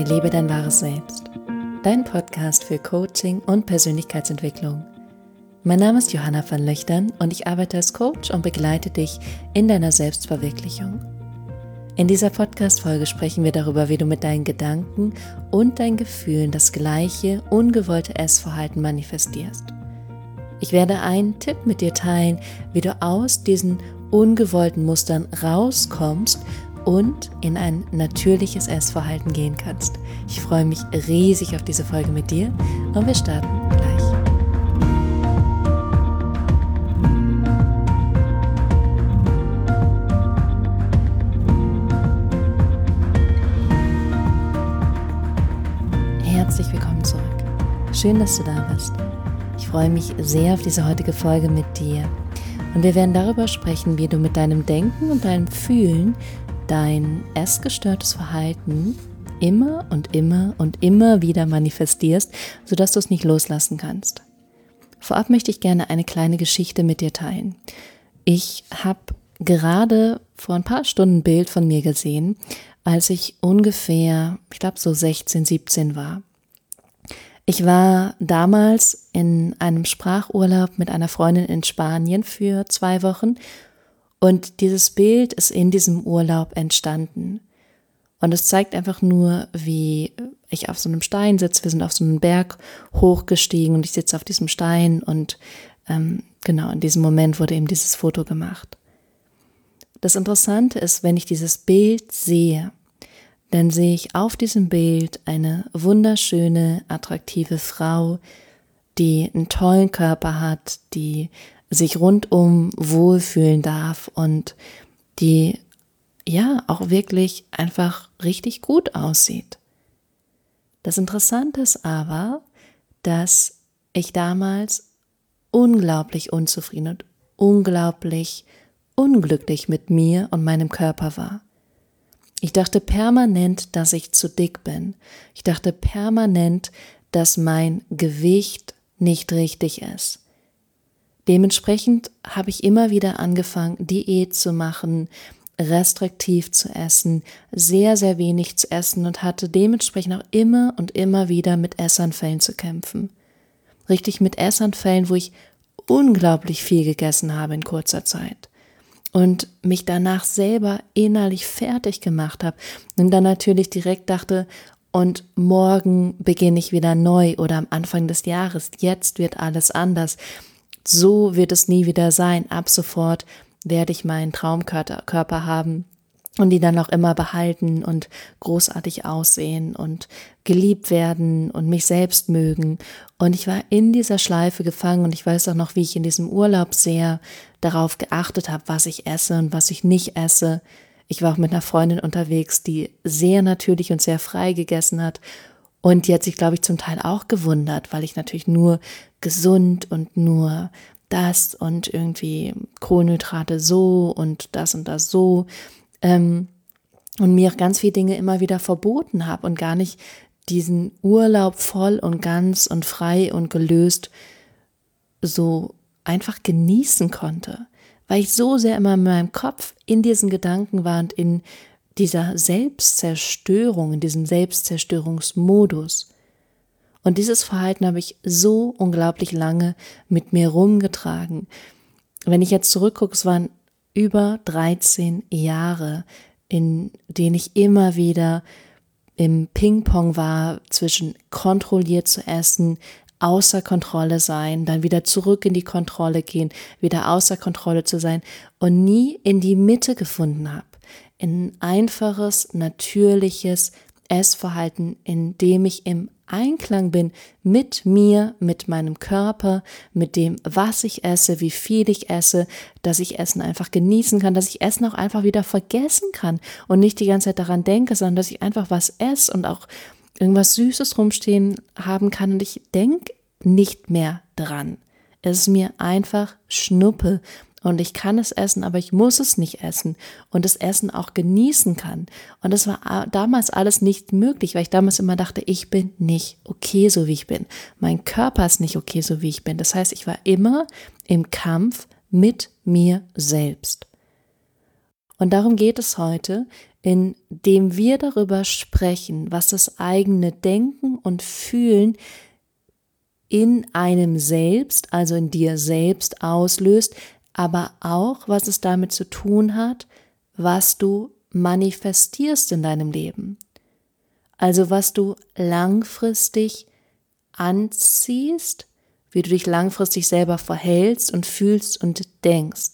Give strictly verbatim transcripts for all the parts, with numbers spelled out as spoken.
Lebe dein wahres Selbst. Dein Podcast für Coaching und Persönlichkeitsentwicklung. Mein Name ist Johanna van Löchtern und ich arbeite als Coach und begleite dich in deiner Selbstverwirklichung. In dieser Podcast-Folge sprechen wir darüber, wie du mit deinen Gedanken und deinen Gefühlen das gleiche, ungewollte Essverhalten manifestierst. Ich werde einen Tipp mit dir teilen, wie du aus diesen ungewollten Mustern rauskommst und in ein natürliches Essverhalten gehen kannst. Ich freue mich riesig auf diese Folge mit dir und wir starten gleich. Herzlich willkommen zurück. Schön, dass du da bist. Ich freue mich sehr auf diese heutige Folge mit dir. Und wir werden darüber sprechen, wie du mit deinem Denken und deinem Fühlen dein essgestörtes Verhalten immer und immer und immer wieder manifestierst, sodass du es nicht loslassen kannst. Vorab möchte ich gerne eine kleine Geschichte mit dir teilen. Ich habe gerade vor ein paar Stunden ein Bild von mir gesehen, als ich ungefähr, ich glaube so sechzehn, siebzehn war. Ich war damals in einem Sprachurlaub mit einer Freundin in Spanien für zwei Wochen und dieses Bild ist in diesem Urlaub entstanden. Und es zeigt einfach nur, wie ich auf so einem Stein sitze. Wir sind auf so einen Berg hochgestiegen und ich sitze auf diesem Stein und ähm, genau in diesem Moment wurde eben dieses Foto gemacht. Das Interessante ist, wenn ich dieses Bild sehe, dann sehe ich auf diesem Bild eine wunderschöne, attraktive Frau, die einen tollen Körper hat, die sich rundum wohlfühlen darf und die ja auch wirklich einfach richtig gut aussieht. Das Interessante ist aber, dass ich damals unglaublich unzufrieden und unglaublich unglücklich mit mir und meinem Körper war. Ich dachte permanent, dass ich zu dick bin. Ich dachte permanent, dass mein Gewicht nicht richtig ist. Dementsprechend habe ich immer wieder angefangen, Diät zu machen, restriktiv zu essen, sehr, sehr wenig zu essen und hatte dementsprechend auch immer und immer wieder mit Essanfällen zu kämpfen. Richtig mit Essanfällen, wo ich unglaublich viel gegessen habe in kurzer Zeit. Und mich danach selber innerlich fertig gemacht habe und dann natürlich direkt dachte, und morgen beginne ich wieder neu oder am Anfang des Jahres, jetzt wird alles anders, so wird es nie wieder sein, ab sofort werde ich meinen Traumkörper haben und die dann auch immer behalten und großartig aussehen und geliebt werden und mich selbst mögen. Und ich war in dieser Schleife gefangen und ich weiß auch noch, wie ich in diesem Urlaub sehr darauf geachtet habe, was ich esse und was ich nicht esse. Ich war auch mit einer Freundin unterwegs, die sehr natürlich und sehr frei gegessen hat. Und die hat sich, glaube ich, zum Teil auch gewundert, weil ich natürlich nur gesund und nur das und irgendwie Kohlenhydrate so und das und das so ähm, und mir auch ganz viele Dinge immer wieder verboten habe und gar nicht diesen Urlaub voll und ganz und frei und gelöst so einfach genießen konnte, weil ich so sehr immer in meinem Kopf in diesen Gedanken war und in dieser Selbstzerstörung, in diesem Selbstzerstörungsmodus. Und dieses Verhalten habe ich so unglaublich lange mit mir rumgetragen. Wenn ich jetzt zurückgucke, es waren über dreizehn Jahre, in denen ich immer wieder im Ping-Pong war, zwischen kontrolliert zu essen, außer Kontrolle sein, dann wieder zurück in die Kontrolle gehen, wieder außer Kontrolle zu sein und nie in die Mitte gefunden habe. In ein einfaches, natürliches Essverhalten, in dem ich im Einklang bin mit mir, mit meinem Körper, mit dem, was ich esse, wie viel ich esse, dass ich Essen einfach genießen kann, dass ich Essen auch einfach wieder vergessen kann und nicht die ganze Zeit daran denke, sondern dass ich einfach was esse und auch irgendwas Süßes rumstehen haben kann und ich denke nicht mehr dran. Es ist mir einfach Schnuppe. Und ich kann es essen, aber ich muss es nicht essen und das Essen auch genießen kann. Und das war damals alles nicht möglich, weil ich damals immer dachte, ich bin nicht okay, so wie ich bin. Mein Körper ist nicht okay, so wie ich bin. Das heißt, ich war immer im Kampf mit mir selbst. Und darum geht es heute, indem wir darüber sprechen, was das eigene Denken und Fühlen in einem selbst, also in dir selbst auslöst, aber auch, was es damit zu tun hat, was du manifestierst in deinem Leben. Also was du langfristig anziehst, wie du dich langfristig selber verhältst und fühlst und denkst.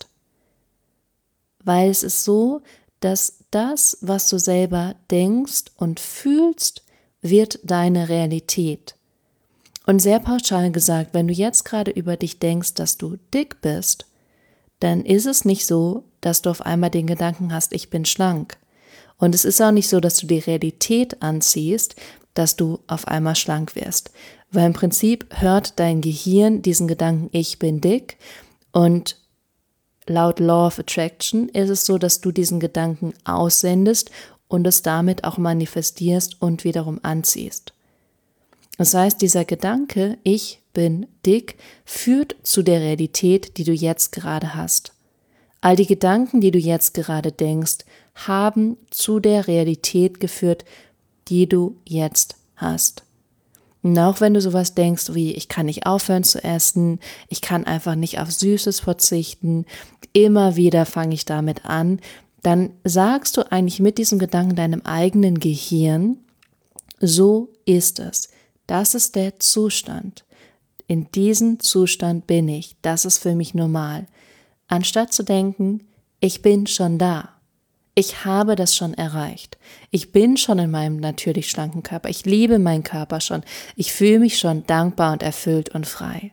Weil es ist so, dass das, was du selber denkst und fühlst, wird deine Realität. Und sehr pauschal gesagt, wenn du jetzt gerade über dich denkst, dass du dick bist, dann ist es nicht so, dass du auf einmal den Gedanken hast, ich bin schlank. Und es ist auch nicht so, dass du die Realität anziehst, dass du auf einmal schlank wirst. Weil im Prinzip hört dein Gehirn diesen Gedanken, ich bin dick, und laut Law of Attraction ist es so, dass du diesen Gedanken aussendest und es damit auch manifestierst und wiederum anziehst. Das heißt, dieser Gedanke, ich bin dick, führt zu der Realität, die du jetzt gerade hast. All die Gedanken, die du jetzt gerade denkst, haben zu der Realität geführt, die du jetzt hast. Und auch wenn du sowas denkst wie, ich kann nicht aufhören zu essen, ich kann einfach nicht auf Süßes verzichten, immer wieder fange ich damit an, dann sagst du eigentlich mit diesem Gedanken deinem eigenen Gehirn, so ist es. Das ist der Zustand. In diesem Zustand bin ich. Das ist für mich normal. Anstatt zu denken, ich bin schon da. Ich habe das schon erreicht. Ich bin schon in meinem natürlich schlanken Körper. Ich liebe meinen Körper schon. Ich fühle mich schon dankbar und erfüllt und frei.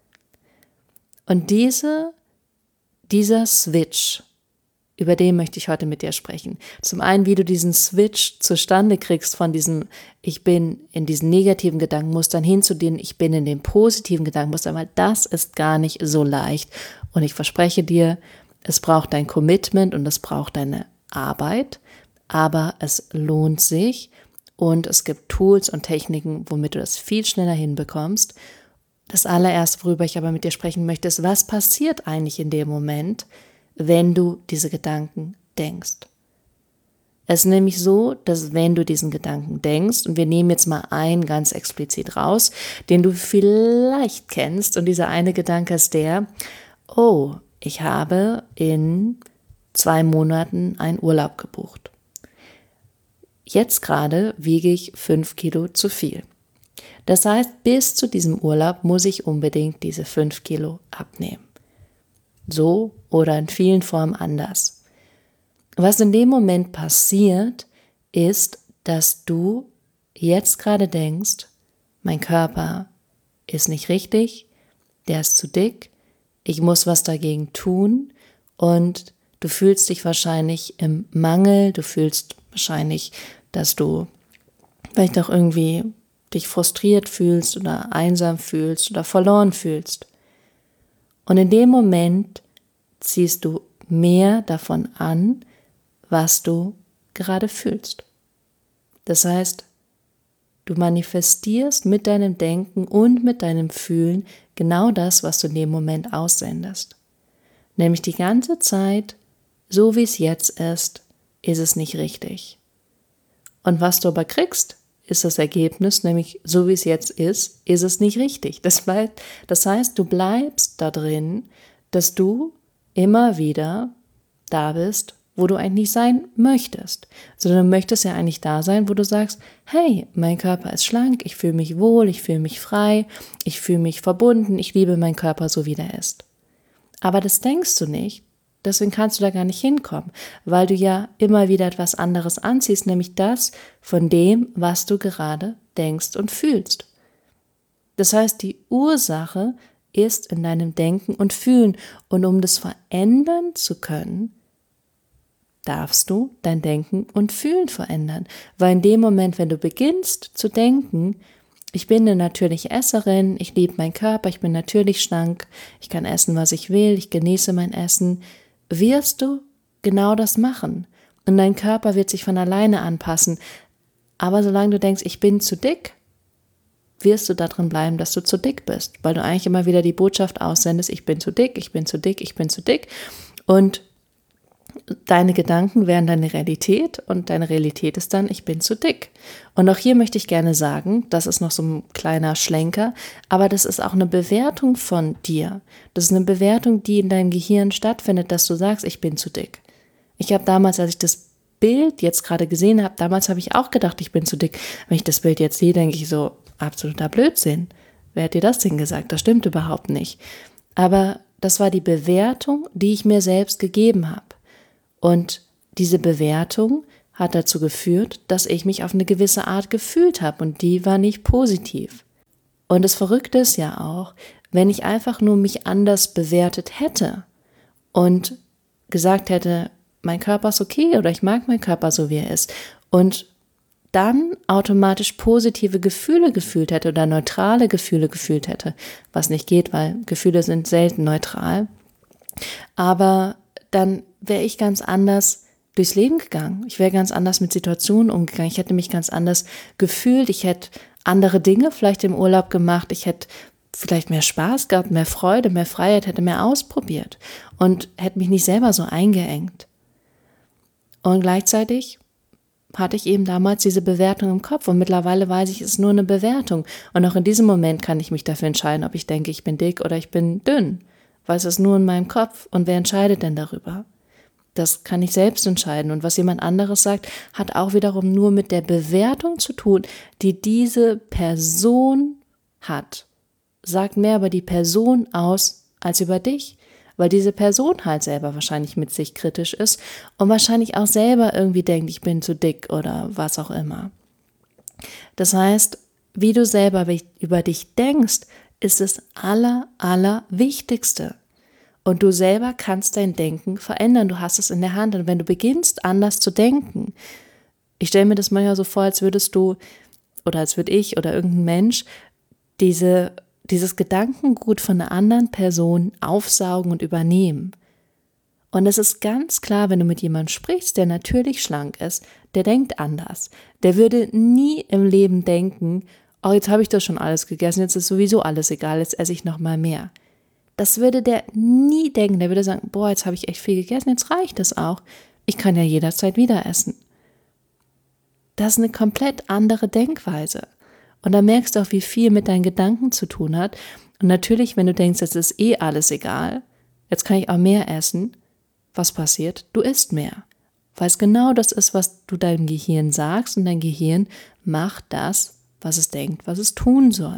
Und diese, dieser Switch, über den möchte ich heute mit dir sprechen. Zum einen, wie du diesen Switch zustande kriegst von diesem, ich bin in diesen negativen Gedankenmustern hin zu denen, ich bin in den positiven Gedankenmustern, weil das ist gar nicht so leicht. Und ich verspreche dir, es braucht dein Commitment und es braucht deine Arbeit, aber es lohnt sich und es gibt Tools und Techniken, womit du das viel schneller hinbekommst. Das allererste, worüber ich aber mit dir sprechen möchte, ist, was passiert eigentlich in dem Moment, wenn du diese Gedanken denkst. Es ist nämlich so, dass wenn du diesen Gedanken denkst, und wir nehmen jetzt mal einen ganz explizit raus, den du vielleicht kennst, und dieser eine Gedanke ist der, oh, ich habe in zwei Monaten einen Urlaub gebucht. Jetzt gerade wiege ich fünf Kilo zu viel. Das heißt, bis zu diesem Urlaub muss ich unbedingt diese fünf Kilo abnehmen. So oder in vielen Formen anders. Was in dem Moment passiert, ist, dass du jetzt gerade denkst, mein Körper ist nicht richtig, der ist zu dick, ich muss was dagegen tun und du fühlst dich wahrscheinlich im Mangel, du fühlst wahrscheinlich, dass du vielleicht auch irgendwie dich frustriert fühlst oder einsam fühlst oder verloren fühlst. Und in dem Moment ziehst du mehr davon an, was du gerade fühlst. Das heißt, du manifestierst mit deinem Denken und mit deinem Fühlen genau das, was du in dem Moment aussendest. Nämlich die ganze Zeit, so wie es jetzt ist, ist es nicht richtig. Und was du aber kriegst, ist das Ergebnis, nämlich so wie es jetzt ist, ist es nicht richtig. Das bleibt, das heißt, du bleibst da drin, dass du immer wieder da bist, wo du eigentlich nicht sein möchtest. Sondern du möchtest ja eigentlich da sein, wo du sagst, hey, mein Körper ist schlank, ich fühle mich wohl, ich fühle mich frei, ich fühle mich verbunden, ich liebe meinen Körper so, wie der ist. Aber das denkst du nicht, deswegen kannst du da gar nicht hinkommen, weil du ja immer wieder etwas anderes anziehst, nämlich das von dem, was du gerade denkst und fühlst. Das heißt, die Ursache ist in deinem Denken und Fühlen. Und um das verändern zu können, darfst du dein Denken und Fühlen verändern. Weil in dem Moment, wenn du beginnst zu denken, ich bin eine natürliche Esserin, ich liebe meinen Körper, ich bin natürlich schlank, ich kann essen, was ich will, ich genieße mein Essen, wirst du genau das machen. Und dein Körper wird sich von alleine anpassen. Aber solange du denkst, ich bin zu dick, wirst du darin bleiben, dass du zu dick bist, weil du eigentlich immer wieder die Botschaft aussendest, ich bin zu dick, ich bin zu dick, ich bin zu dick. Und deine Gedanken wären deine Realität und deine Realität ist dann, ich bin zu dick. Und auch hier möchte ich gerne sagen, das ist noch so ein kleiner Schlenker, aber das ist auch eine Bewertung von dir. Das ist eine Bewertung, die in deinem Gehirn stattfindet, dass du sagst, ich bin zu dick. Ich habe damals, als ich das Bild jetzt gerade gesehen habe, damals habe ich auch gedacht, ich bin zu dick. Wenn ich das Bild jetzt sehe, denke ich so, absoluter Blödsinn. Wer hat dir das denn gesagt? Das stimmt überhaupt nicht. Aber das war die Bewertung, die ich mir selbst gegeben habe. Und diese Bewertung hat dazu geführt, dass ich mich auf eine gewisse Art gefühlt habe und die war nicht positiv. Und das Verrückte ist ja auch, wenn ich einfach nur mich anders bewertet hätte und gesagt hätte, mein Körper ist okay oder ich mag meinen Körper so, wie er ist und dann automatisch positive Gefühle gefühlt hätte oder neutrale Gefühle gefühlt hätte, was nicht geht, weil Gefühle sind selten neutral, aber dann wäre ich ganz anders durchs Leben gegangen. Ich wäre ganz anders mit Situationen umgegangen. Ich hätte mich ganz anders gefühlt. Ich hätte andere Dinge vielleicht im Urlaub gemacht. Ich hätte vielleicht mehr Spaß gehabt, mehr Freude, mehr Freiheit, hätte mehr ausprobiert und hätte mich nicht selber so eingeengt. Und gleichzeitig hatte ich eben damals diese Bewertung im Kopf und mittlerweile weiß ich, es ist nur eine Bewertung. Und auch in diesem Moment kann ich mich dafür entscheiden, ob ich denke, ich bin dick oder ich bin dünn. Weil es ist nur in meinem Kopf und wer entscheidet denn darüber? Das kann ich selbst entscheiden und was jemand anderes sagt, hat auch wiederum nur mit der Bewertung zu tun, die diese Person hat. Sagt mehr über die Person aus als über dich, weil diese Person halt selber wahrscheinlich mit sich kritisch ist und wahrscheinlich auch selber irgendwie denkt, ich bin zu dick oder was auch immer. Das heißt, wie du selber über dich denkst, ist das aller, aller Wichtigste. Und du selber kannst dein Denken verändern, du hast es in der Hand. Und wenn du beginnst, anders zu denken, ich stelle mir das manchmal so vor, als würdest du, oder als würde ich oder irgendein Mensch, diese, dieses Gedankengut von einer anderen Person aufsaugen und übernehmen. Und es ist ganz klar, wenn du mit jemandem sprichst, der natürlich schlank ist, der denkt anders. Der würde nie im Leben denken, oh, jetzt habe ich das schon alles gegessen, jetzt ist sowieso alles egal, jetzt esse ich noch mal mehr. Das würde der nie denken, der würde sagen, boah, jetzt habe ich echt viel gegessen, jetzt reicht es auch. Ich kann ja jederzeit wieder essen. Das ist eine komplett andere Denkweise. Und da merkst du auch, wie viel mit deinen Gedanken zu tun hat. Und natürlich, wenn du denkst, jetzt ist eh alles egal, jetzt kann ich auch mehr essen, was passiert? Du isst mehr. Weil es genau das ist, was du deinem Gehirn sagst und dein Gehirn macht das, was es denkt, was es tun soll.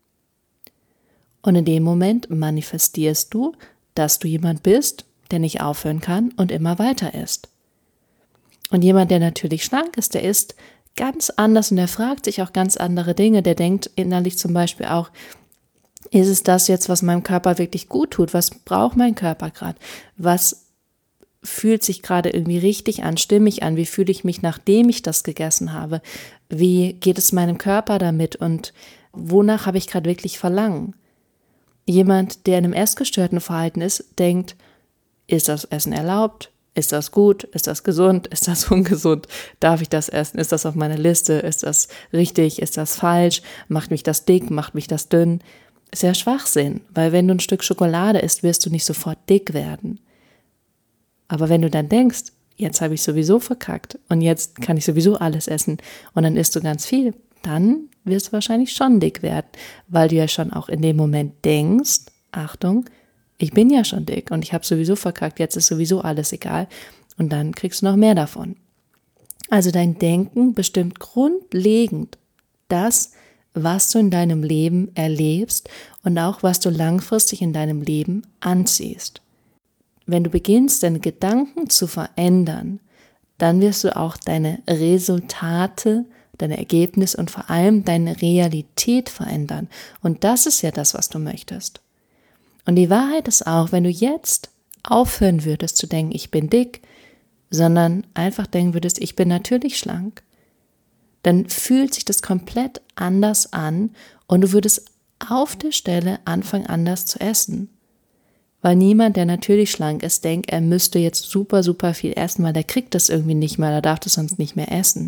Und in dem Moment manifestierst du, dass du jemand bist, der nicht aufhören kann und immer weiter isst. Und jemand, der natürlich schlank ist, der isst ganz anders und der fragt sich auch ganz andere Dinge. Der denkt innerlich zum Beispiel auch, ist es das jetzt, was meinem Körper wirklich gut tut? Was braucht mein Körper gerade? Was fühlt sich gerade irgendwie richtig an, stimmig an? Wie fühle ich mich, nachdem ich das gegessen habe? Wie geht es meinem Körper damit und wonach habe ich gerade wirklich Verlangen? Jemand, der in einem essgestörten Verhalten ist, denkt, ist das Essen erlaubt? Ist das gut? Ist das gesund? Ist das ungesund? Darf ich das essen? Ist das auf meiner Liste? Ist das richtig? Ist das falsch? Macht mich das dick? Macht mich das dünn? Ist ja Schwachsinn, weil wenn du ein Stück Schokolade isst, wirst du nicht sofort dick werden. Aber wenn du dann denkst, jetzt habe ich sowieso verkackt und jetzt kann ich sowieso alles essen und dann isst du ganz viel, dann wirst du wahrscheinlich schon dick werden, weil du ja schon auch in dem Moment denkst, Achtung, ich bin ja schon dick und ich habe sowieso verkackt, jetzt ist sowieso alles egal und dann kriegst du noch mehr davon. Also dein Denken bestimmt grundlegend das, was du in deinem Leben erlebst und auch was du langfristig in deinem Leben anziehst. Wenn du beginnst, deine Gedanken zu verändern, dann wirst du auch deine Resultate, deine Ergebnisse und vor allem deine Realität verändern. Und das ist ja das, was du möchtest. Und die Wahrheit ist auch, wenn du jetzt aufhören würdest zu denken, ich bin dick, sondern einfach denken würdest, ich bin natürlich schlank, dann fühlt sich das komplett anders an und du würdest auf der Stelle anfangen, anders zu essen. Weil niemand, der natürlich schlank ist, denkt, er müsste jetzt super, super viel essen, weil der kriegt das irgendwie nicht mehr, er darf das sonst nicht mehr essen.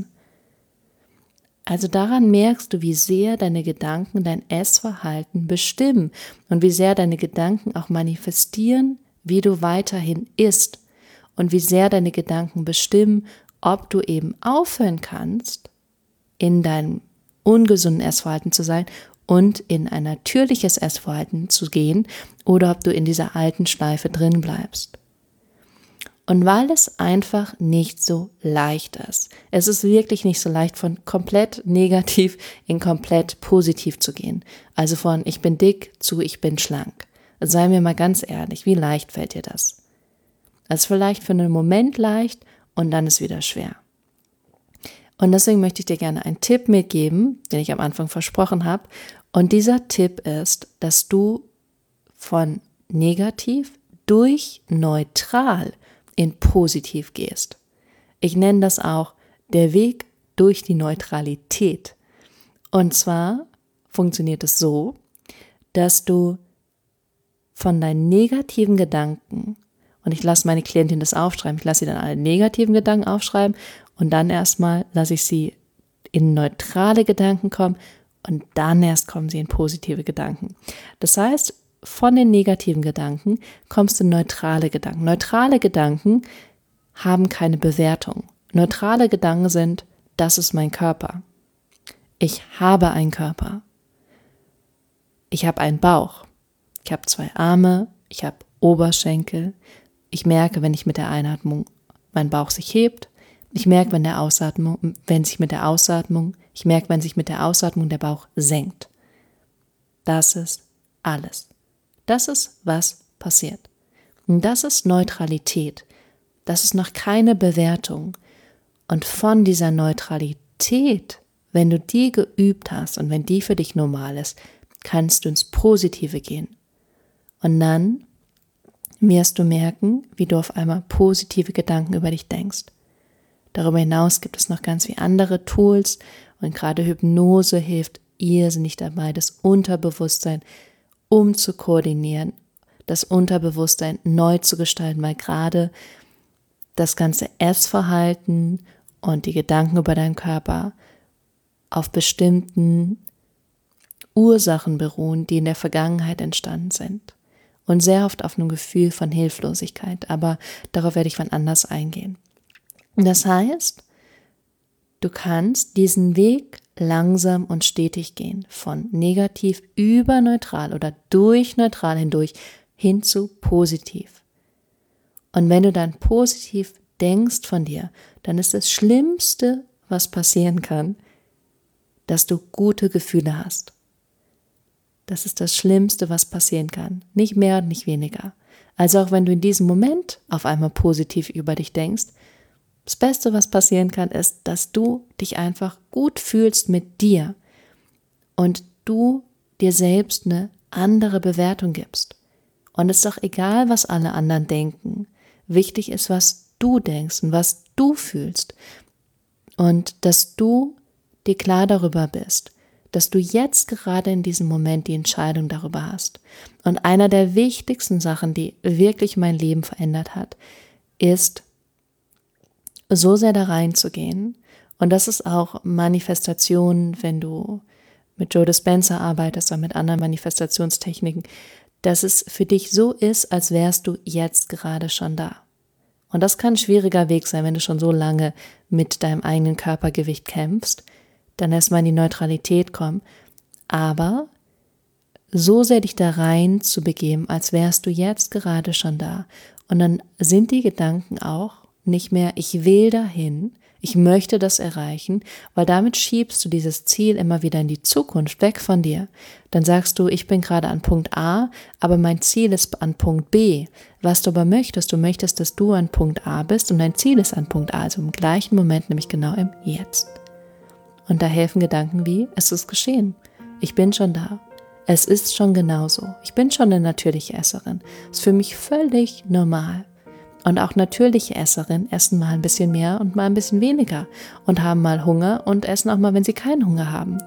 Also daran merkst du, wie sehr deine Gedanken dein Essverhalten bestimmen und wie sehr deine Gedanken auch manifestieren, wie du weiterhin isst. und wie sehr deine Gedanken bestimmen, ob du eben aufhören kannst, in deinem ungesunden Essverhalten zu sein und in ein natürliches Essverhalten zu gehen oder ob du in dieser alten Schleife drin bleibst. Und weil es einfach nicht so leicht ist, es ist wirklich nicht so leicht, von komplett negativ in komplett positiv zu gehen. Also von ich bin dick zu ich bin schlank. Sei mir mal ganz ehrlich, wie leicht fällt dir das? Es ist vielleicht für einen Moment leicht und dann ist wieder schwer. Und deswegen möchte ich dir gerne einen Tipp mitgeben, den ich am Anfang versprochen habe. Und dieser Tipp ist, dass du von negativ durch neutral in positiv gehst. Ich nenne das auch der Weg durch die Neutralität. Und zwar funktioniert es so, dass du von deinen negativen Gedanken, und ich lasse meine Klientin das aufschreiben, ich lasse sie dann alle negativen Gedanken aufschreiben und dann erstmal lasse ich sie in neutrale Gedanken kommen und dann erst kommen sie in positive Gedanken. Das heißt, von den negativen Gedanken kommst du in neutrale Gedanken. Neutrale Gedanken haben keine Bewertung. Neutrale Gedanken sind, das ist mein Körper. Ich habe einen Körper. Ich habe einen Bauch. Ich habe zwei Arme. Ich habe Oberschenkel. Ich merke, wenn ich mit der Einatmung mein Bauch sich hebt. Ich merke, wenn der Ausatmung, wenn sich mit der Ausatmung, ich merke, wenn sich mit der Ausatmung der Bauch senkt. Das ist alles. Das ist, was passiert. Und das ist Neutralität. Das ist noch keine Bewertung. Und von dieser Neutralität, wenn du die geübt hast und wenn die für dich normal ist, kannst du ins Positive gehen. Und dann wirst du merken, wie du auf einmal positive Gedanken über dich denkst. Darüber hinaus gibt es noch ganz viele andere Tools und gerade Hypnose hilft irrsinnig dabei, das Unterbewusstsein umzukoordinieren, das Unterbewusstsein neu zu gestalten, weil gerade das ganze Essverhalten und die Gedanken über deinen Körper auf bestimmten Ursachen beruhen, die in der Vergangenheit entstanden sind und sehr oft auf einem Gefühl von Hilflosigkeit, aber darauf werde ich wann anders eingehen. Das heißt, du kannst diesen Weg langsam und stetig gehen, von negativ über neutral oder durch neutral hindurch hin zu positiv. Und wenn du dann positiv denkst von dir, dann ist das Schlimmste, was passieren kann, dass du gute Gefühle hast. Das ist das Schlimmste, was passieren kann. Nicht mehr und nicht weniger. Also auch wenn du in diesem Moment auf einmal positiv über dich denkst, das Beste, was passieren kann, ist, dass du dich einfach gut fühlst mit dir und du dir selbst eine andere Bewertung gibst. Und es ist doch egal, was alle anderen denken. Wichtig ist, was du denkst und was du fühlst. Und dass du dir klar darüber bist, dass du jetzt gerade in diesem Moment die Entscheidung darüber hast. Und einer der wichtigsten Sachen, die wirklich mein Leben verändert hat, ist, so sehr da reinzugehen. Und das ist auch Manifestation, wenn du mit Joe Dispenza arbeitest oder mit anderen Manifestationstechniken, dass es für dich so ist, als wärst du jetzt gerade schon da. Und das kann ein schwieriger Weg sein, wenn du schon so lange mit deinem eigenen Körpergewicht kämpfst, dann erstmal in die Neutralität kommen. Aber so sehr dich da rein zu begeben, als wärst du jetzt gerade schon da. Und dann sind die Gedanken auch nicht mehr, ich will dahin, ich möchte das erreichen, weil damit schiebst du dieses Ziel immer wieder in die Zukunft, weg von dir. Dann sagst du, ich bin gerade an Punkt A, aber mein Ziel ist an Punkt B. Was du aber möchtest, du möchtest, dass du an Punkt A bist und dein Ziel ist an Punkt A, also im gleichen Moment, nämlich genau im Jetzt. Und da helfen Gedanken wie, es ist geschehen, ich bin schon da, es ist schon genauso, ich bin schon eine natürliche Esserin, es ist für mich völlig normal. Und auch natürliche Esserinnen essen mal ein bisschen mehr und mal ein bisschen weniger und haben mal Hunger und essen auch mal, wenn sie keinen Hunger haben.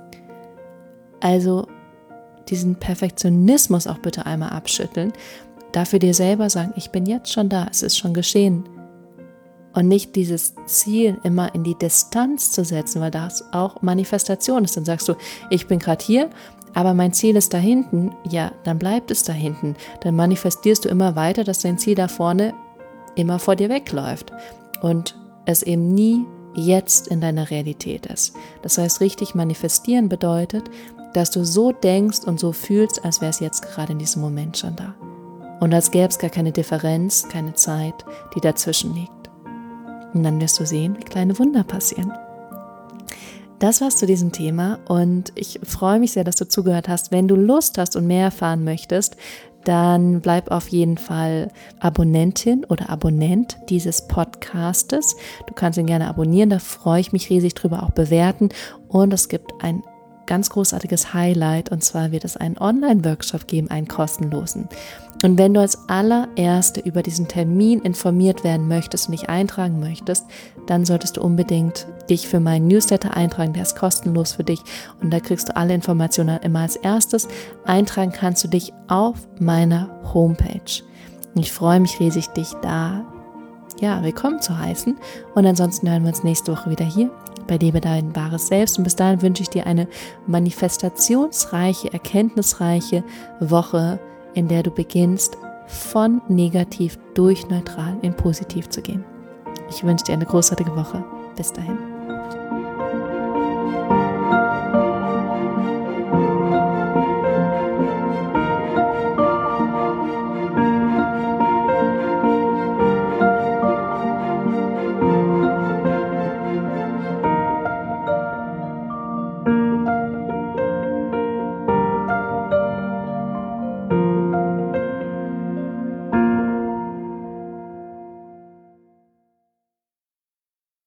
Also diesen Perfektionismus auch bitte einmal abschütteln, dafür dir selber sagen, ich bin jetzt schon da, es ist schon geschehen. Und nicht dieses Ziel immer in die Distanz zu setzen, weil das auch Manifestation ist. Dann sagst du, ich bin gerade hier, aber mein Ziel ist da hinten. Ja, dann bleibt es da hinten. Dann manifestierst du immer weiter, dass dein Ziel da vorne immer vor dir wegläuft und es eben nie jetzt in deiner Realität ist. Das heißt, richtig manifestieren bedeutet, dass du so denkst und so fühlst, als wäre es jetzt gerade in diesem Moment schon da. Und als gäbe es gar keine Differenz, keine Zeit, die dazwischen liegt. Und dann wirst du sehen, wie kleine Wunder passieren. Das war's zu diesem Thema und ich freue mich sehr, dass du zugehört hast. Wenn du Lust hast und mehr erfahren möchtest, dann bleib auf jeden Fall Abonnentin oder Abonnent dieses Podcastes. Du kannst ihn gerne abonnieren, da freue ich mich riesig drüber, auch bewerten. Und es gibt ein ganz großartiges Highlight, und zwar wird es einen Online-Workshop geben, einen kostenlosen. Und wenn du als allererste über diesen Termin informiert werden möchtest und dich eintragen möchtest, dann solltest du unbedingt dich für meinen Newsletter eintragen, der ist kostenlos für dich und da kriegst du alle Informationen immer als erstes. Eintragen kannst du dich auf meiner Homepage. Und ich freue mich riesig, dich da ja, willkommen zu heißen und ansonsten hören wir uns nächste Woche wieder hier bei Lebe dein wahres Selbst und bis dahin wünsche ich dir eine manifestationsreiche, erkenntnisreiche Woche, in der du beginnst, von negativ durch neutral in positiv zu gehen. Ich wünsche dir eine großartige Woche. Bis dahin.